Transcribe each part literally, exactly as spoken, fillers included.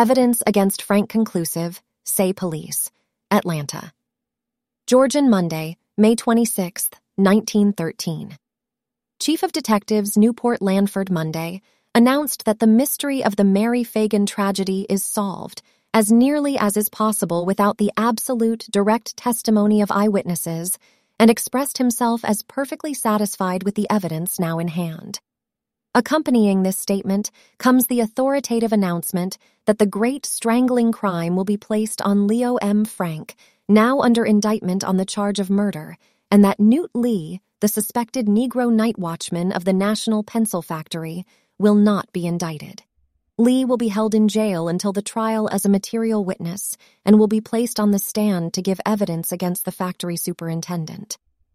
Evidence against Frank conclusive, say police. Atlanta. Georgian Monday, May twenty-sixth, nineteen thirteen. Chief of Detectives Newport Lanford Monday announced that the mystery of the Mary Fagan tragedy is solved, as nearly as is possible without the absolute direct testimony of eyewitnesses, and expressed himself as perfectly satisfied with the evidence now in hand. Accompanying this statement comes the authoritative announcement that the great strangling crime will be placed on Leo M. Frank, now under indictment on the charge of murder, and that Newt Lee, the suspected Negro night watchman of the National Pencil Factory, will not be indicted. Lee will be held in jail until the trial as a material witness and will be placed on the stand to give evidence against the factory superintendent.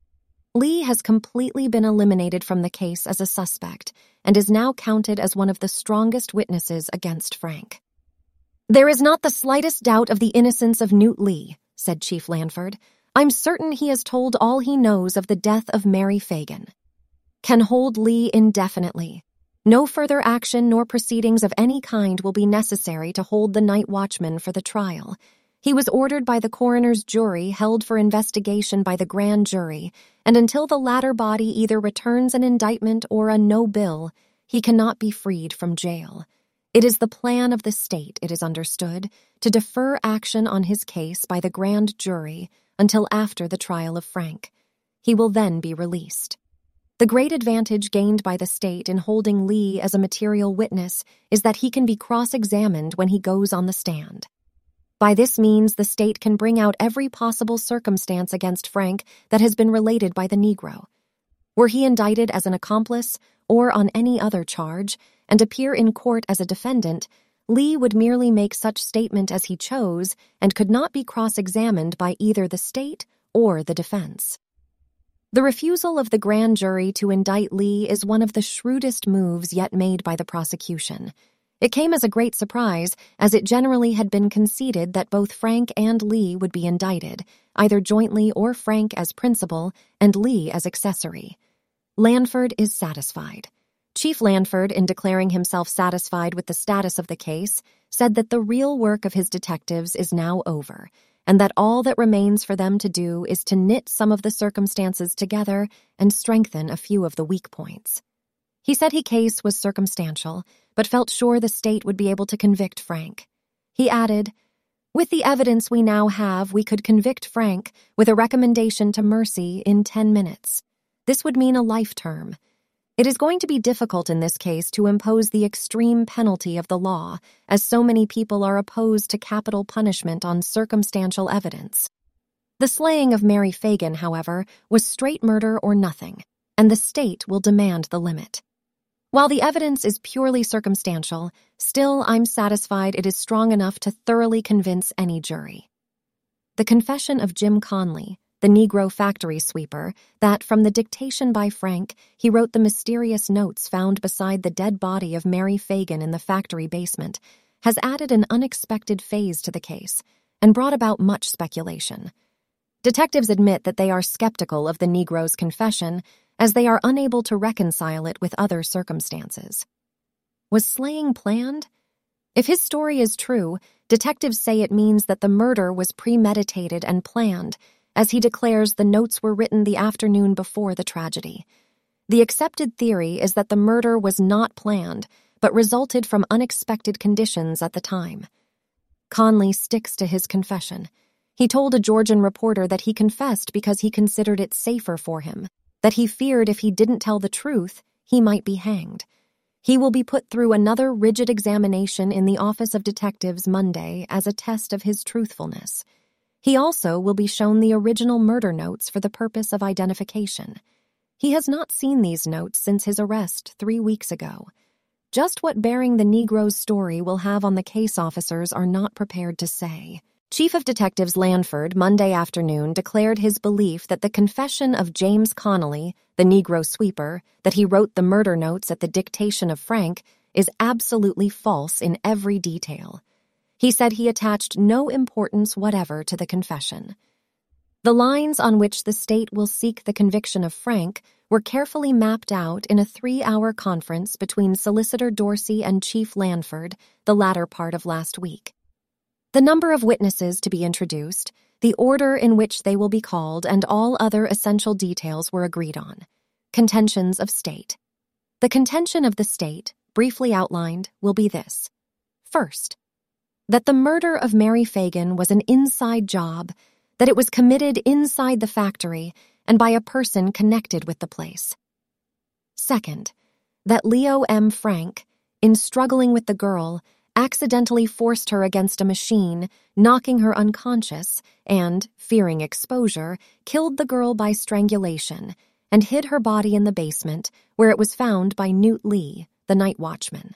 Lee has completely been eliminated from the case as a suspect and is now counted as one of the strongest witnesses against Frank. "There is not the slightest doubt of the innocence of Newt Lee," said Chief Lanford. "I'm certain he has told all he knows of the death of Mary Fagan. Can hold Lee indefinitely. No further action nor proceedings of any kind will be necessary to hold the night watchman for the trial. He was ordered by the coroner's jury held for investigation by the grand jury, and until the latter body either returns an indictment or a no bill, he cannot be freed from jail. It is the plan of the state, it is understood, to defer action on his case by the grand jury until after the trial of Frank. He will then be released. The great advantage gained by the state in holding Lee as a material witness is that he can be cross-examined when he goes on the stand. By this means, the state can bring out every possible circumstance against Frank that has been related by the Negro. Were he indicted as an accomplice or on any other charge and appear in court as a defendant, Lee would merely make such statement as he chose and could not be cross-examined by either the state or the defense. The refusal of the grand jury to indict Lee is one of the shrewdest moves yet made by the prosecution. It came as a great surprise, as it generally had been conceded that both Frank and Lee would be indicted, either jointly or Frank as principal and Lee as accessory. Lanford is satisfied. Chief Lanford, in declaring himself satisfied with the status of the case, said that the real work of his detectives is now over, and that all that remains for them to do is to knit some of the circumstances together and strengthen a few of the weak points. He said his case was circumstantial, but felt sure the state would be able to convict Frank. He added, "With the evidence we now have, we could convict Frank with a recommendation to mercy in ten minutes. This would mean a life term. It is going to be difficult in this case to impose the extreme penalty of the law, as so many people are opposed to capital punishment on circumstantial evidence." The slaying of Mary Fagan, however, was straight murder or nothing, and the state will demand the limit. While the evidence is purely circumstantial, still I'm satisfied it is strong enough to thoroughly convince any jury. The confession of Jim Conley, the Negro factory sweeper, that from the dictation by Frank, he wrote the mysterious notes found beside the dead body of Mary Fagan in the factory basement, has added an unexpected phase to the case and brought about much speculation. Detectives admit that they are skeptical of the Negro's confession, as they are unable to reconcile it with other circumstances. Was slaying planned? If his story is true, detectives say it means that the murder was premeditated and planned, as he declares the notes were written the afternoon before the tragedy. The accepted theory is that the murder was not planned, but resulted from unexpected conditions at the time. Conley sticks to his confession. He told a Georgian reporter that he confessed because he considered it safer for him, that he feared if he didn't tell the truth, he might be hanged. He will be put through another rigid examination in the Office of Detectives Monday as a test of his truthfulness. He also will be shown the original murder notes for the purpose of identification. He has not seen these notes since his arrest three weeks ago. Just what bearing the Negro's story will have on the case officers are not prepared to say. Chief of Detectives Lanford, Monday afternoon, declared his belief that the confession of James Connolly, the Negro sweeper, that he wrote the murder notes at the dictation of Frank, is absolutely false in every detail. He said he attached no importance whatever to the confession. The lines on which the state will seek the conviction of Frank were carefully mapped out in a three-hour conference between Solicitor Dorsey and Chief Lanford the latter part of last week. The number of witnesses to be introduced, the order in which they will be called, and all other essential details were agreed on. Contentions of state. The contention of the state, briefly outlined, will be this. First, that the murder of Mary Fagan was an inside job, that it was committed inside the factory and by a person connected with the place. Second, that Leo M. Frank, in struggling with the girl, accidentally forced her against a machine, knocking her unconscious, and, fearing exposure, killed the girl by strangulation and hid her body in the basement, where it was found by Newt Lee, the night watchman.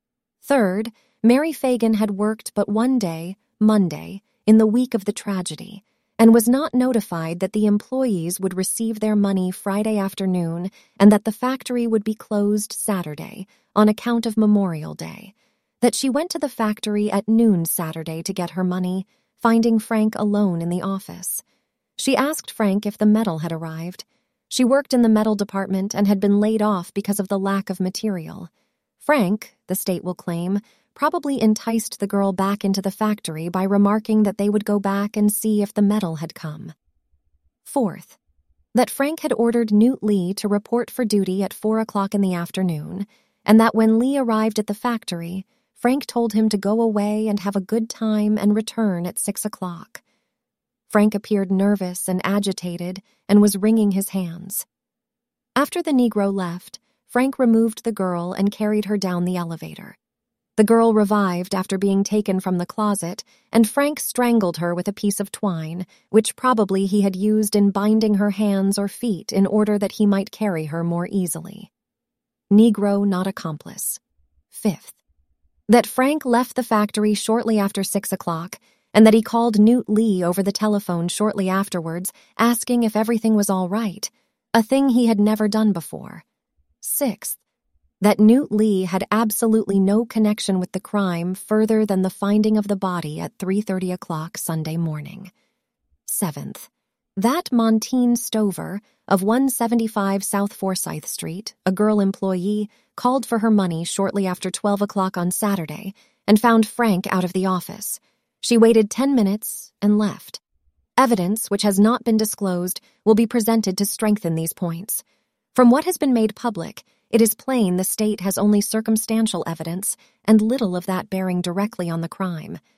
Third, Mary Fagan had worked but one day, Monday, in the week of the tragedy, and was not notified that the employees would receive their money Friday afternoon and that the factory would be closed Saturday on account of Memorial Day, that she went to the factory at noon Saturday to get her money, finding Frank alone in the office. She asked Frank if the metal had arrived. She worked in the metal department and had been laid off because of the lack of material. Frank, the state will claim, probably enticed the girl back into the factory by remarking that they would go back and see if the metal had come. Fourth, that Frank had ordered Newt Lee to report for duty at four o'clock in the afternoon, and that when Lee arrived at the factory, Frank told him to go away and have a good time and return at six o'clock. Frank appeared nervous and agitated and was wringing his hands. After the Negro left, Frank removed the girl and carried her down the elevator. The girl revived after being taken from the closet, and Frank strangled her with a piece of twine, which probably he had used in binding her hands or feet in order that he might carry her more easily. Negro not accomplice. Fifth, that Frank left the factory shortly after six o'clock, and that he called Newt Lee over the telephone shortly afterwards, asking if everything was all right, a thing he had never done before. Sixth, that Newt Lee had absolutely no connection with the crime further than the finding of the body at three thirty o'clock Sunday morning. Seventh, that Montine Stover of one seventy-five South Forsyth Street, a girl employee, called for her money shortly after twelve o'clock on Saturday and found Frank out of the office. She waited ten minutes and left. Evidence, which has not been disclosed, will be presented to strengthen these points. From what has been made public, it is plain the state has only circumstantial evidence and little of that bearing directly on the crime.